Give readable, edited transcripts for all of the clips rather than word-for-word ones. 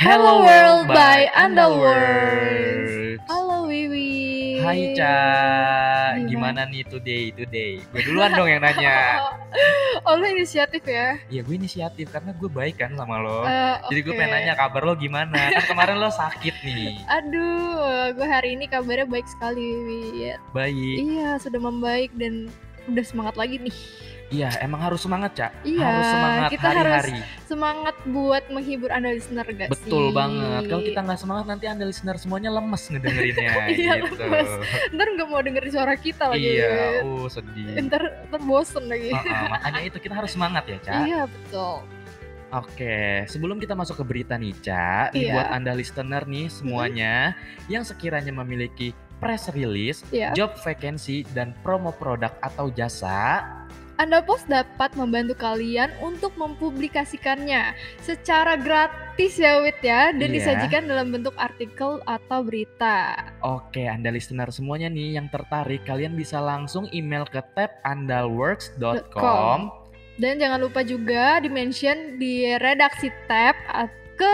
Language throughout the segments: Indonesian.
Hello World by Andalworks. Halo Wiwi. Hai Ca, gimana nih today? Gue duluan dong yang nanya. Oh, lo inisiatif ya? Iya, gue inisiatif karena gue baik kan sama lo. Jadi gue Oke. pengen nanya kabar lo gimana. Kan kemarin lo sakit nih. Aduh, gue hari ini kabarnya baik sekali Wiwi. Baik. Iya, sudah membaik dan udah semangat lagi nih. Iya, emang harus semangat Ca. Iya, Harus semangat kita hari-hari. harus semangat buat menghibur Anda listener gak sih? Betul banget. Kalau kita nggak semangat nanti Anda listener semuanya lemes ngedengerinnya. Iya, gitu. lemes. Ntar gak mau dengerin suara kita lagi. Iya, sedih. Ntar bosen lagi. Makanya itu kita harus semangat ya Ca. Iya, betul. Oke, sebelum kita masuk ke berita nih Ca, nih buat Anda listener nih semuanya yang sekiranya memiliki press release, job vacancy, dan promo produk atau jasa, Andalpos dapat membantu kalian untuk mempublikasikannya secara gratis ya Wit ya, dan disajikan dalam bentuk artikel atau berita. Oke, Anda listener semuanya nih yang tertarik, kalian bisa langsung email ke tab.andalworks.com. Dan jangan lupa juga di-mention di redaksi tab ke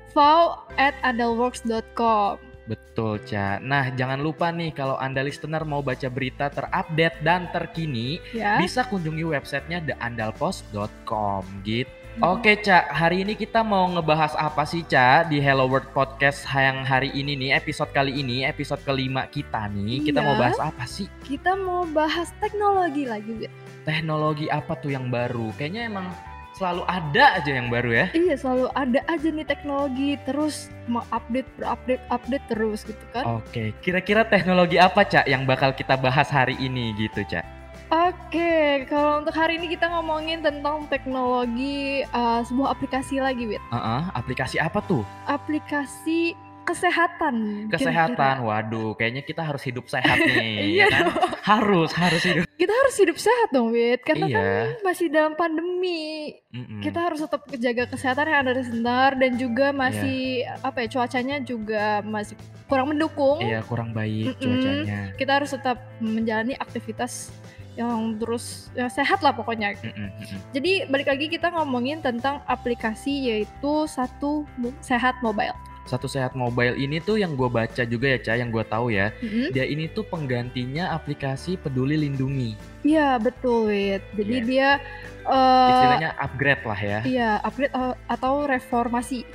fau@andalworks.com. Betul, Ca. Nah, jangan lupa nih kalau Anda listener mau baca berita terupdate dan terkini, bisa kunjungi websitenya theandalpost.com gitu. Oke, Ca. Hari ini kita mau ngebahas apa sih, Ca? Di Hello World Podcast yang hari ini nih, episode kali ini, episode kelima kita nih. Kita mau bahas apa sih? Kita mau bahas teknologi lagi, Wit. Teknologi apa tuh yang baru? Kayaknya emang selalu ada aja yang baru ya? Iya, selalu ada aja nih teknologi, terus mau update terus gitu kan. Oke, kira-kira teknologi apa Ca yang bakal kita bahas hari ini gitu Ca? Oke, kalau untuk hari ini kita ngomongin tentang teknologi sebuah aplikasi lagi, Wit. Aplikasi apa tuh? Aplikasi kesehatan. Waduh, kayaknya kita harus hidup sehat nih. Iya kan? Harus hidup. Kita harus hidup sehat dong, Wit, karena kan masih dalam pandemi. Kita harus tetap jaga kesehatan yang ada di sekitar, dan juga masih cuacanya juga masih kurang mendukung. Iya, kurang baik cuacanya. Kita harus tetap menjalani aktivitas yang terus sehat lah pokoknya. Jadi balik lagi kita ngomongin tentang aplikasi, yaitu Satu Sehat Mobile. Satu Sehat Mobile ini tuh yang gue baca juga ya Ca, yang gue tahu ya, dia ini tuh penggantinya aplikasi Peduli Lindungi. Iya betul, Wit. Jadi dia istilahnya upgrade lah ya. Iya, upgrade atau reformasi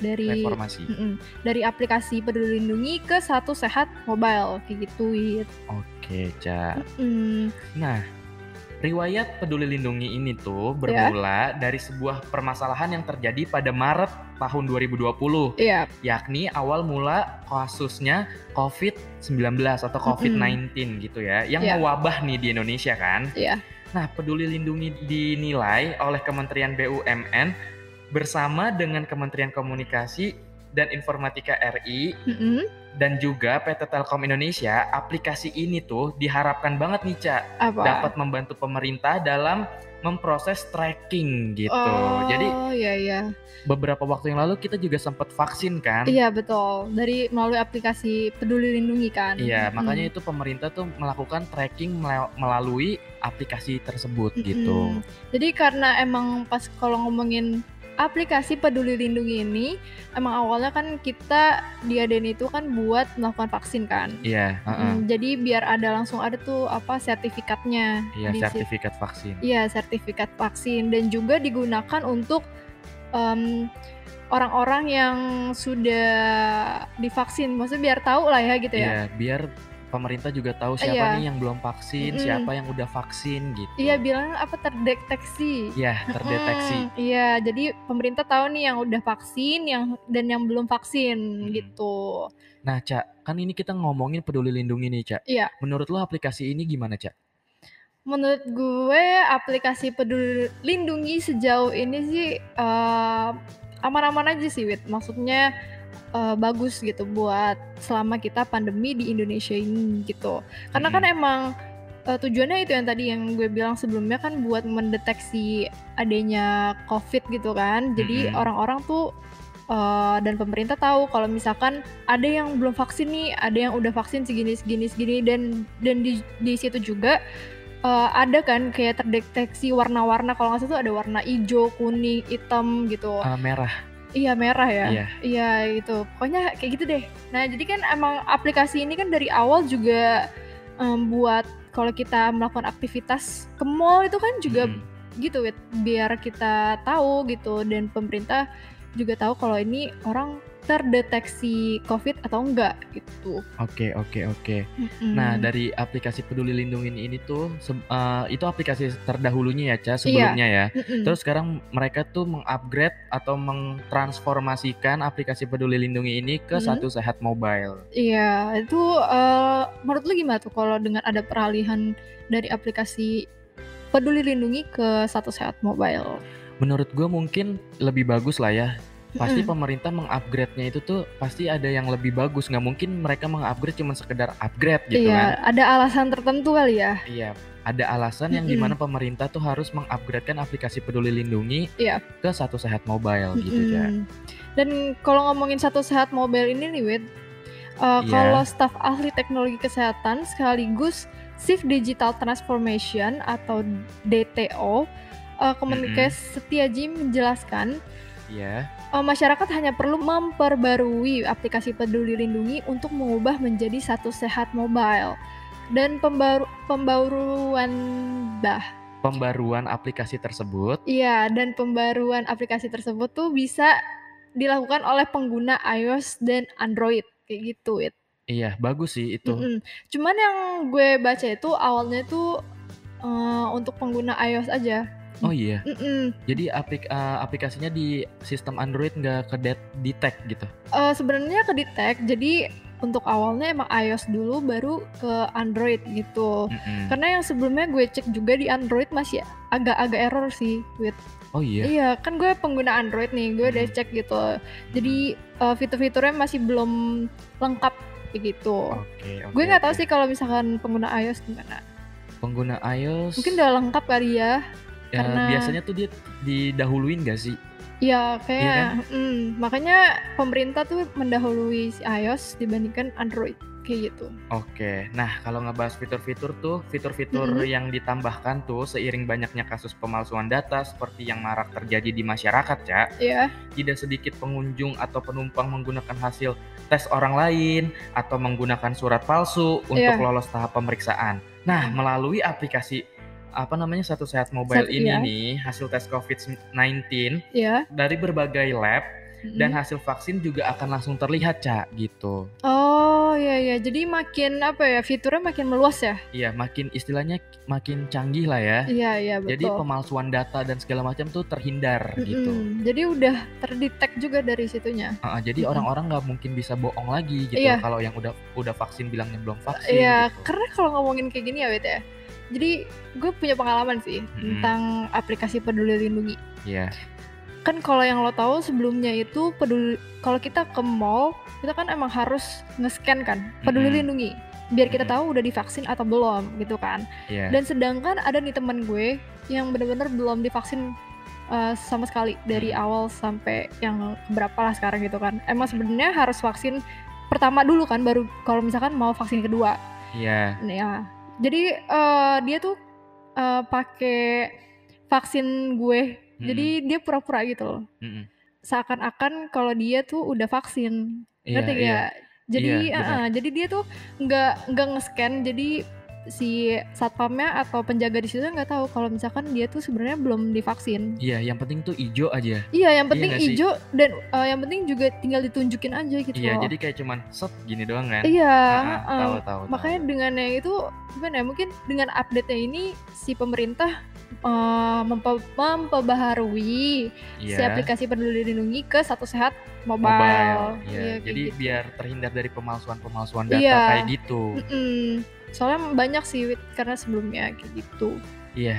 dari aplikasi Peduli Lindungi ke Satu Sehat Mobile kayak gitu, Wit. Oke, Ca. Nah, riwayat Peduli Lindungi ini tuh bermula dari sebuah permasalahan yang terjadi pada Maret tahun 2020. Yakni awal mula kasusnya COVID-19 atau COVID-19 gitu ya, yang mewabah nih di Indonesia kan. Nah, Peduli Lindungi dinilai oleh Kementerian BUMN bersama dengan Kementerian Komunikasi dan Informatika RI dan juga PT Telkom Indonesia. Aplikasi ini tuh diharapkan banget nih Ca, dapat membantu pemerintah dalam memproses tracking gitu. Jadi beberapa waktu yang lalu kita juga sempat vaksin kan? Iya betul, melalui aplikasi Peduli Lindungi kan. Iya, makanya itu pemerintah tuh melakukan tracking melalui aplikasi tersebut gitu. Jadi karena emang pas kalau ngomongin aplikasi Peduli Lindungi ini, emang awalnya kan kita diadain itu kan buat melakukan vaksin kan. Iya. Jadi biar langsung ada tuh sertifikatnya. Iya, sertifikat vaksin. Iya, sertifikat vaksin, dan juga digunakan untuk orang-orang yang sudah divaksin. Maksudnya biar tahu lah ya gitu ya. Iya, biar pemerintah juga tahu siapa nih yang belum vaksin, siapa yang udah vaksin gitu. Iya, bilang terdeteksi. Iya, terdeteksi. Iya, jadi pemerintah tahu nih yang udah vaksin, dan yang belum vaksin gitu. Nah, Ca, kan ini kita ngomongin Peduli Lindungi nih, Ca. Iya. Menurut lo aplikasi ini gimana, Ca? Menurut gue aplikasi Peduli Lindungi sejauh ini sih aman-aman aja sih, Wit. Maksudnya bagus gitu buat selama kita pandemi di Indonesia ini gitu. Karena kan emang tujuannya itu yang tadi yang gue bilang sebelumnya kan, buat mendeteksi adanya COVID gitu kan. Jadi orang-orang tuh dan pemerintah tahu kalau misalkan ada yang belum vaksin nih, ada yang udah vaksin segini, dan di situ juga ada kan kayak terdeteksi warna-warna. Kalau nggak salah tuh ada warna hijau, kuning, hitam gitu. Merah. Iya, merah ya? Iya. Iya, itu. Pokoknya kayak gitu deh. Nah, jadi kan emang aplikasi ini kan dari awal juga, buat kalau kita melakukan aktivitas ke mall itu kan juga gitu Wit, biar kita tahu gitu dan pemerintah juga tahu kalau ini orang terdeteksi COVID atau enggak gitu. Oke. Nah, dari aplikasi Peduli Lindungi ini tuh itu aplikasi terdahulunya ya, Ca, sebelumnya ya. Terus sekarang mereka tuh meng-upgrade atau mentransformasikan aplikasi Peduli Lindungi ini ke Satu Sehat Mobile. Iya, itu menurut lu gimana tuh kalau dengan ada peralihan dari aplikasi Peduli Lindungi ke Satu Sehat Mobile? Menurut gue mungkin lebih bagus lah ya. Pasti pemerintah meng-upgrade-nya itu tuh pasti ada yang lebih bagus. Nggak mungkin mereka meng-upgrade cuma sekedar upgrade gitu kan. Iya, ada alasan tertentu kali ya. Iya, ada alasan yang dimana pemerintah tuh harus meng-upgrade-kan aplikasi Peduli Lindungi ke Satu Sehat Mobile gitu ya. Dan kalau ngomongin Satu Sehat Mobile ini nih Wid, kalau staf ahli teknologi kesehatan sekaligus Chief Digital Transformation atau DTO, Kemenkes Setiaji menjelaskan, masyarakat hanya perlu memperbarui aplikasi Peduli Lindungi untuk mengubah menjadi Satu Sehat Mobile. Dan pembaruan aplikasi tersebut. Iya, dan pembaruan aplikasi tersebut tuh bisa dilakukan oleh pengguna iOS dan Android kayak gitu, Wit. Iya, bagus sih itu. Cuman yang gue baca itu awalnya tuh untuk pengguna iOS aja. Oh iya. Jadi aplikasinya di sistem Android nggak ke-detect gitu? Sebenarnya ke-detect. Jadi untuk awalnya emang iOS dulu baru ke Android gitu. Karena yang sebelumnya gue cek juga di Android masih agak-agak error sih, Wit. Oh iya? Iya, kan gue pengguna Android nih, gue udah cek gitu. Jadi fitur-fiturnya masih belum lengkap kayak gitu. Gue nggak tahu sih kalau misalkan pengguna iOS gimana. Pengguna iOS mungkin udah lengkap kali ya. Ya, karena biasanya tuh dia didahuluin gak sih? Iya, kayak makanya pemerintah tuh mendahului si iOS dibandingkan Android kayak gitu. Oke, nah kalau ngebahas fitur-fitur tuh, fitur-fitur yang ditambahkan tuh seiring banyaknya kasus pemalsuan data seperti yang marak terjadi di masyarakat, ya. Iya. Tidak sedikit pengunjung atau penumpang menggunakan hasil tes orang lain atau menggunakan surat palsu untuk lolos tahap pemeriksaan. Nah, melalui aplikasi Satu Sehat Mobile ini nih, hasil tes COVID-19 dari berbagai lab dan hasil vaksin juga akan langsung terlihat, Ca, gitu. Oh, iya. Jadi makin fiturnya makin meluas ya? Iya, istilahnya makin canggih lah ya. Iya, betul. Jadi pemalsuan data dan segala macam tuh terhindar gitu. Jadi udah terdetek juga dari situnya. Jadi orang-orang nggak mungkin bisa bohong lagi gitu kalau yang udah vaksin bilangnya belum vaksin. Iya, gitu. Karena kalau ngomongin kayak gini ya, Wit ya. Jadi gue punya pengalaman sih tentang aplikasi Peduli Lindungi. Iya. Kan kalau yang lo tahu sebelumnya itu kalau kita ke mall, kita kan emang harus nge-scan kan Peduli Lindungi biar kita tahu udah divaksin atau belum gitu kan. Dan sedangkan ada nih teman gue yang benar-benar belum divaksin sama sekali dari awal sampai yang berapa lah sekarang gitu kan. Emang sebenarnya harus vaksin pertama dulu kan, baru kalau misalkan mau vaksin kedua. Iya. Ya. Jadi dia tuh pakai vaksin gue, jadi dia pura-pura gitu loh. Seakan-akan kalau dia tuh udah vaksin, ngerti gak? Jadi jadi dia tuh nggak nge-scan, jadi si satpamnya atau penjaga di situ nggak tahu kalau misalkan dia tuh sebenarnya belum divaksin. Iya, yang penting tuh ijo aja. Iya, yang penting ijo dan yang penting juga tinggal ditunjukin aja gitu. Iya, jadi kayak cuman set gini doang kan. Iya, tahu. Makanya dengan yang itu gimana ya, mungkin dengan update-nya ini si pemerintah memperbaharui si aplikasi Peduli Lindungi ke Satu Sehat Mobile. Iya, jadi gitu. Biar terhindar dari pemalsuan data kayak gitu. Soalnya banyak sih, karena sebelumnya kayak gitu. Iya.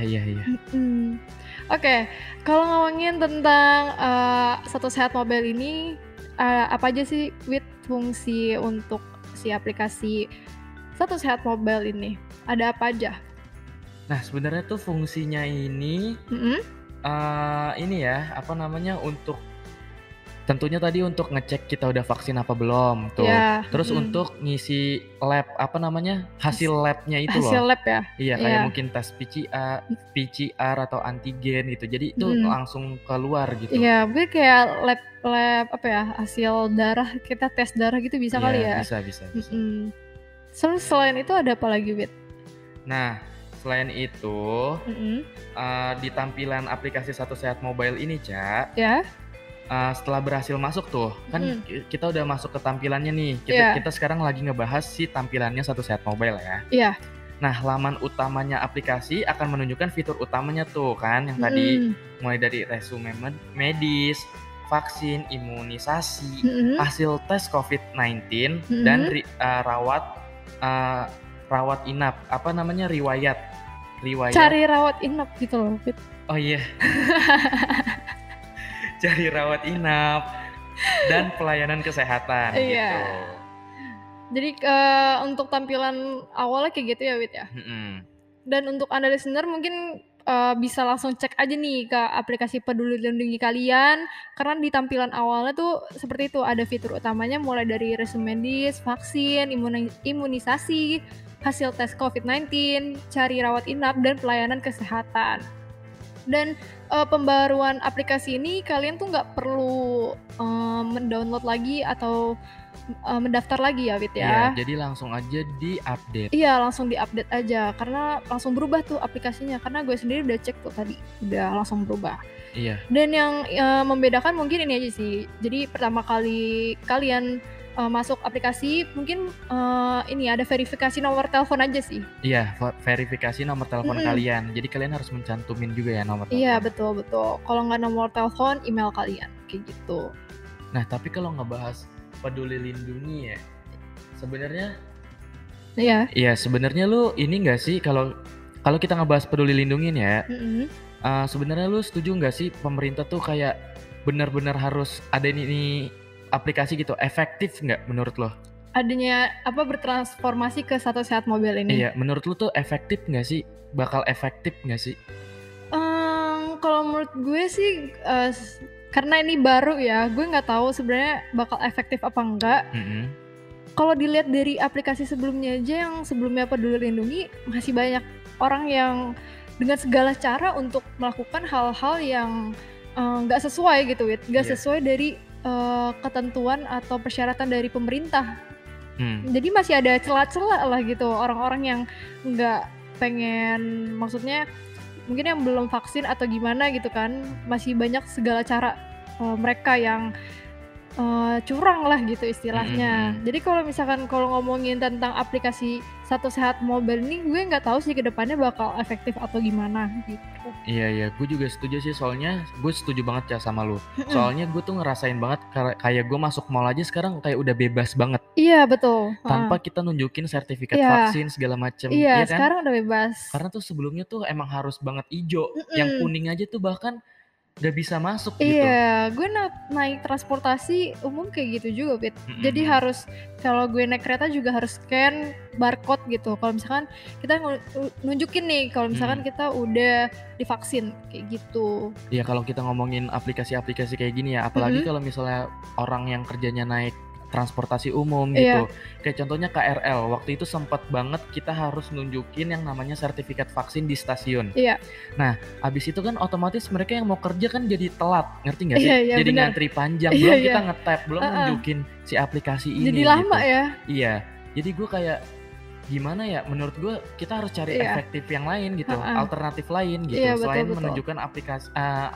Oke, kalau ngomongin tentang Satu Sehat Mobile ini, apa aja sih fungsi untuk si aplikasi Satu Sehat Mobile ini? Ada apa aja? Nah, sebenarnya tuh fungsinya ini ini ya, untuk Tentunya tadi untuk ngecek kita udah vaksin apa belum tuh. Terus untuk ngisi lab hasil labnya itu hasil loh. lab ya. Iya kayak mungkin tes PCR atau antigen gitu. Jadi itu langsung keluar gitu. Iya, mungkin kayak lab apa ya, hasil darah, kita tes darah gitu bisa kali ya. Bisa. Terus selain itu ada apa lagi, Wit? Nah, selain itu di tampilan aplikasi Satu Sehat Mobile ini, Ca. Ya. Setelah berhasil masuk tuh, kan kita udah masuk ke tampilannya nih. Kita sekarang lagi ngebahas si tampilannya Satu Sehat Mobile ya. Iya. Nah, laman utamanya aplikasi akan menunjukkan fitur utamanya tuh kan, yang tadi mulai dari resume medis, vaksin, imunisasi, hasil tes COVID-19, dan rawat inap. Apa namanya? Riwayat. Cari rawat inap gitu loh, Fit. Oh iya. Cari rawat inap dan pelayanan kesehatan gitu. Jadi untuk tampilan awalnya kayak gitu ya, Wit ya. Dan untuk Anda listener mungkin bisa langsung cek aja nih ke aplikasi Peduli Lindungi kalian, karena di tampilan awalnya tuh seperti itu, ada fitur utamanya mulai dari resume medis, vaksin, imunisasi, hasil tes COVID-19, cari rawat inap, dan pelayanan kesehatan. Dan pembaruan aplikasi ini kalian tuh nggak perlu mendownload lagi atau mendaftar lagi ya, Wit ya. Iya, jadi langsung aja di-update. Iya, langsung di-update aja karena langsung berubah tuh aplikasinya. Karena gue sendiri udah cek tuh tadi, udah langsung berubah. Iya. Dan yang membedakan mungkin ini aja sih. Jadi pertama kali kalian masuk aplikasi mungkin ini ada verifikasi nomor telepon aja sih. Iya, verifikasi nomor telepon kalian. Jadi kalian harus mencantumin juga ya nomor telepon. Iya, betul. Kalau nggak nomor telepon, email kalian kayak gitu. Nah, tapi kalau ngebahas Peduli Lindungi ya, sebenarnya Iya, sebenarnya lu ini nggak sih kalau kita ngebahas Peduli Lindungi ya, sebenarnya lu setuju nggak sih pemerintah tuh kayak benar-benar harus ada ini aplikasi gitu, efektif nggak menurut lo? Adanya bertransformasi ke Satu Sehat Mobile ini? Iya, menurut lo tuh efektif nggak sih? Bakal efektif nggak sih? Kalau menurut gue sih karena ini baru ya, gue nggak tahu sebenarnya bakal efektif apa enggak. Kalau dilihat dari aplikasi sebelumnya aja, yang sebelumnya Peduli Lindungi, masih banyak orang yang dengan segala cara untuk melakukan hal-hal yang nggak sesuai gitu, nggak sesuai dari ketentuan atau persyaratan dari pemerintah. Jadi masih ada celah-celah lah gitu, orang-orang yang nggak pengen, maksudnya mungkin yang belum vaksin atau gimana gitu kan, masih banyak segala cara mereka yang curang lah gitu istilahnya. Jadi kalau misalkan ngomongin tentang aplikasi Satu Sehat Mobile ini, gue nggak tahu sih kedepannya bakal efektif atau gimana gitu. Iya, gue juga setuju sih, soalnya gue setuju banget ya sama lu. Soalnya gue tuh ngerasain banget kayak gue masuk mall aja sekarang kayak udah bebas banget. Iya, betul. Tanpa kita nunjukin sertifikat vaksin segala macem. Iya, kan? Sekarang udah bebas. Karena tuh sebelumnya tuh emang harus banget ijo. Yang kuning aja tuh bahkan gak bisa masuk gitu. Iya, gue naik transportasi umum kayak gitu juga, Fit. Jadi harus, kalau gue naik kereta juga harus scan barcode gitu. Kalau misalkan kita nunjukin nih, kalau misalkan kita udah divaksin kayak gitu. Iya, kalau kita ngomongin aplikasi-aplikasi kayak gini ya, apalagi kalau misalnya orang yang kerjanya naik transportasi umum gitu. Kayak contohnya KRL, waktu itu sempat banget kita harus nunjukin yang namanya sertifikat vaksin di stasiun. Iya. Nah, abis itu kan otomatis mereka yang mau kerja kan jadi telat, ngerti nggak sih? Iya, jadi bener. ngantri panjang, belum kita nge-tap, belum nunjukin si aplikasi ini. Jadi lama gitu. ya? Iya, jadi gue kayak gimana ya? Menurut gue kita harus cari efektif yang lain gitu, alternatif lain gitu, selain menunjukkan aplikasi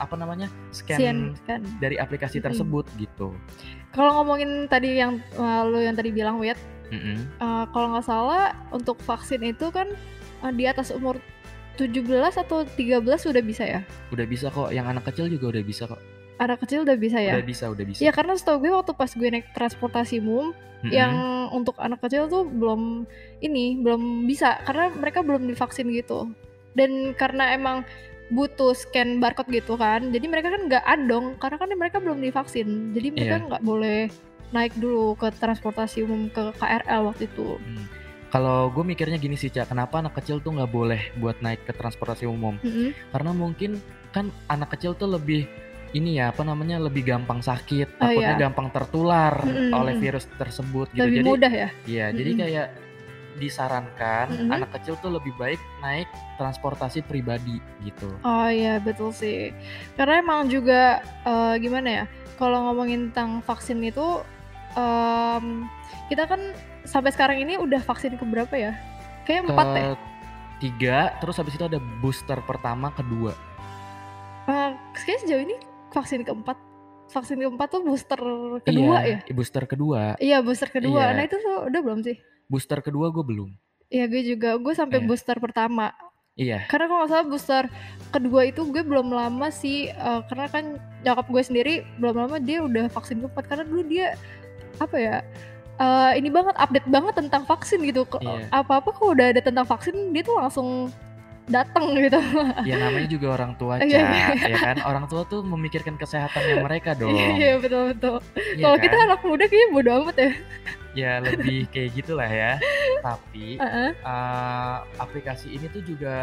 scan dari aplikasi tersebut gitu. Kalau ngomongin tadi yang lo yang tadi bilang, Wit, kalau nggak salah untuk vaksin itu kan di atas umur 17 atau 13 udah bisa ya? Udah bisa kok, yang anak kecil juga udah bisa kok. Anak kecil udah bisa ya? Udah bisa. Iya, karena setahu gue waktu pas gue naik transportasi umum, yang untuk anak kecil tuh belum bisa, karena mereka belum divaksin gitu. Dan karena emang butuh scan barcode gitu kan, jadi mereka kan nggak adong, karena kan mereka belum divaksin, jadi mereka nggak boleh naik dulu ke transportasi umum, ke KRL waktu itu. Kalau gue mikirnya gini sih, Ca, kenapa anak kecil tuh nggak boleh buat naik ke transportasi umum? Karena mungkin kan anak kecil tuh lebih ini ya, lebih gampang sakit, takutnya gampang tertular oleh virus tersebut gitu. Lebih mudah ya? Iya, jadi kayak disarankan anak kecil tuh lebih baik naik transportasi pribadi gitu. Oh iya, betul sih. Karena emang juga gimana ya, kalau ngomongin tentang vaksin itu, kita kan sampai sekarang ini udah vaksin ke berapa ya? Kayaknya 4 ya? 3, terus habis itu ada booster pertama, kedua. Kayaknya sejauh ini vaksin keempat tuh booster kedua ya? Iya, booster kedua. Iya, booster kedua. Nah itu tuh udah belum sih? Booster kedua gue belum. Iya, gue juga. Gue sampai booster pertama. Iya. Karena kalau nggak salah booster kedua itu gue belum lama sih, karena kan nyokap gue sendiri belum lama dia udah vaksin keempat. Karena dulu dia, apa ya, ini banget, update banget tentang vaksin gitu. Apa-apa kalau udah ada tentang vaksin, dia tuh langsung datang gitu. Ya namanya juga orang tua, Ca, ya kan? Orang tua tuh memikirkan kesehatannya mereka dong. Iya, betul. Kalau kita anak muda kayaknya bodo amat ya. Ya lebih kayak gitulah ya. Tapi aplikasi ini tuh juga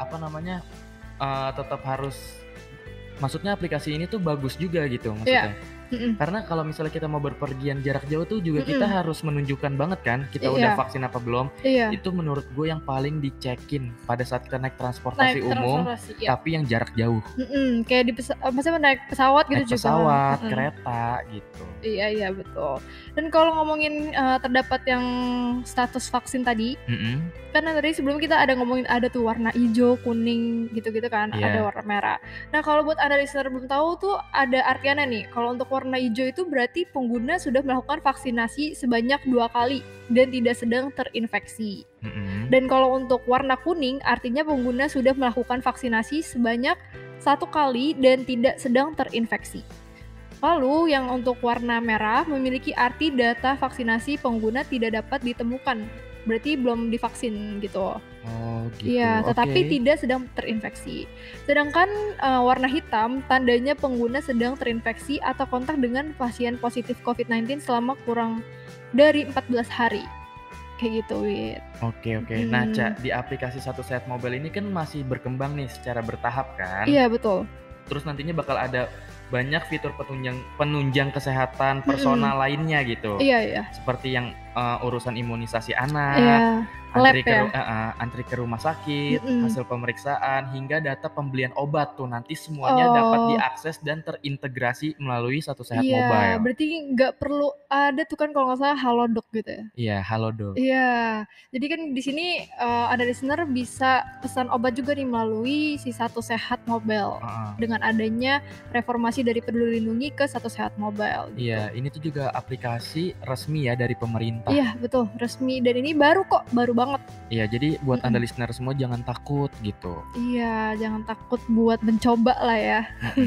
tetap harus, maksudnya aplikasi ini tuh bagus juga gitu maksudnya. Karena kalau misalnya kita mau berpergian jarak jauh tuh juga kita harus menunjukkan banget kan kita udah vaksin apa belum. Itu menurut gue yang paling dicekin pada saat kita naik transportasi umum, tapi yang jarak jauh. Kayak maksudnya naik pesawat gitu naik juga. Pesawat, kereta gitu. Iya, betul. Dan kalau ngomongin terdapat yang status vaksin tadi, karena tadi sebelum kita ada ngomongin ada tuh warna hijau, kuning gitu-gitu kan, ada warna merah. Nah kalau buat Anda listener belum tahu tuh ada artiannya nih. Kalau untuk warna hijau itu berarti pengguna sudah melakukan vaksinasi sebanyak 2 kali dan tidak sedang terinfeksi. Dan kalau untuk warna kuning artinya pengguna sudah melakukan vaksinasi sebanyak 1 kali dan tidak sedang terinfeksi. Lalu yang untuk warna merah memiliki arti data vaksinasi pengguna tidak dapat ditemukan. Berarti belum divaksin gitu. Oh gitu. Iya, tetapi tidak sedang terinfeksi. Sedangkan warna hitam tandanya pengguna sedang terinfeksi atau kontak dengan pasien positif COVID-19 selama kurang dari 14 hari. Kayak gitu, Wit. Oke. Nah, Ca, di aplikasi Satu Sehat Mobile ini kan masih berkembang nih secara bertahap kan? Iya, betul. Terus nantinya bakal ada banyak fitur penunjang kesehatan personal lainnya gitu. Iya. Seperti yang urusan imunisasi anak, antri ke rumah sakit, hasil pemeriksaan, hingga data pembelian obat tuh nanti semuanya dapat diakses dan terintegrasi melalui Satu Sehat Mobile. Iya, berarti nggak perlu ada tuh kan kalau nggak salah Halodoc gitu ya? Iya, Halodoc. Iya, jadi kan di sini ada listener bisa pesan obat juga nih melalui si Satu Sehat Mobile dengan adanya reformasi dari Peduli Lindungi ke Satu Sehat Mobile. Gitu. Iya, ini tuh juga aplikasi resmi ya dari pemerintah. Iya, betul, resmi dan ini baru banget. Iya, jadi buat Anda listener semua jangan takut gitu. Iya, jangan takut buat mencoba lah ya.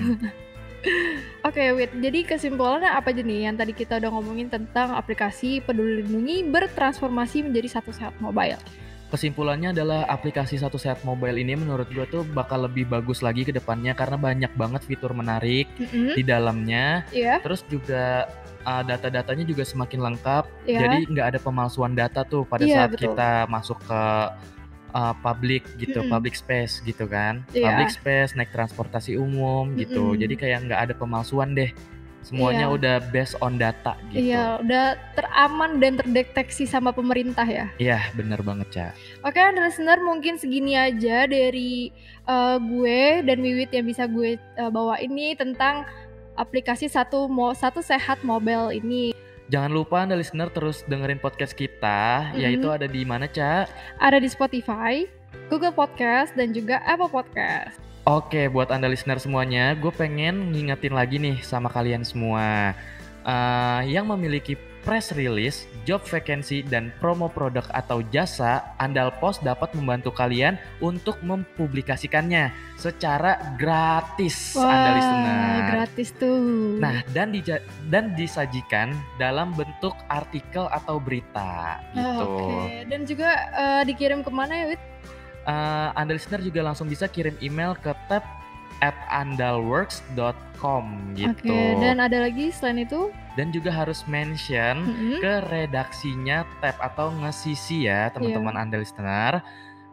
Oke, Wit. Jadi kesimpulannya apa aja nih yang tadi kita udah ngomongin tentang aplikasi Peduli Lindungi bertransformasi menjadi Satu Sehat Mobile? Kesimpulannya adalah aplikasi Satu Sehat Mobile ini menurut gue tuh bakal lebih bagus lagi ke depannya karena banyak banget fitur menarik di dalamnya. Terus juga data-datanya juga semakin lengkap. Jadi nggak ada pemalsuan data tuh pada saat kita masuk ke public gitu, public space gitu kan. Public space, naik transportasi umum gitu. Jadi kayak nggak ada pemalsuan deh. Semuanya udah based on data gitu. Iya, udah teraman dan terdeteksi sama pemerintah ya. Iya, bener banget, Ca. Oke, listener, mungkin segini aja dari gue dan Wiwit yang bisa gue bawa ini tentang aplikasi Satu Sehat Mobile ini. Jangan lupa Anda listener terus dengerin podcast kita, yaitu ada di mana, Ca? Ada di Spotify, Google Podcast, dan juga Apple Podcast. Oke, buat Anda listener semuanya, gue pengen ngingetin lagi nih sama kalian semua. Yang memiliki press release, job vacancy, dan promo produk atau jasa, Andalpos dapat membantu kalian untuk mempublikasikannya secara gratis. Wah, Anda listener. Gratis tuh. Nah, dan disajikan dalam bentuk artikel atau berita gitu. Oke, dan juga dikirim kemana ya, Wit? Anda listener juga langsung bisa kirim email ke tab@andalworks.com gitu. Oke, dan ada lagi selain itu? Dan juga harus mention ke redaksinya tab atau nge-CC ya teman-teman Anda listener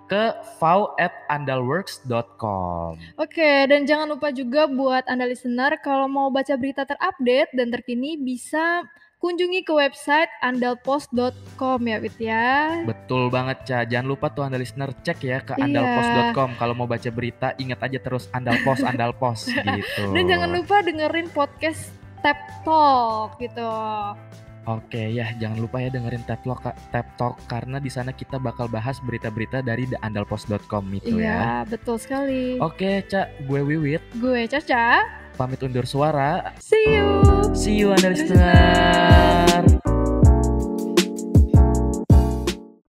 ke fau@andalworks.com. Oke, dan jangan lupa juga buat Anda listener kalau mau baca berita terupdate dan terkini bisa kunjungi ke website andalpost.com ya Wit ya. Betul banget Ca, jangan lupa tuh Anda listener cek ya ke andalpost.com. Kalau mau baca berita ingat aja terus Andalpost gitu. Dan jangan lupa dengerin podcast Tap Talk gitu. Oke ya, jangan lupa ya dengerin Tap Talk karena di sana kita bakal bahas berita-berita dari theandalpost.com itu ya. Iya, betul sekali. Oke, Ca, gue Wiwit. Gue Caca. Pamit undur suara. See you. See you Anda listener.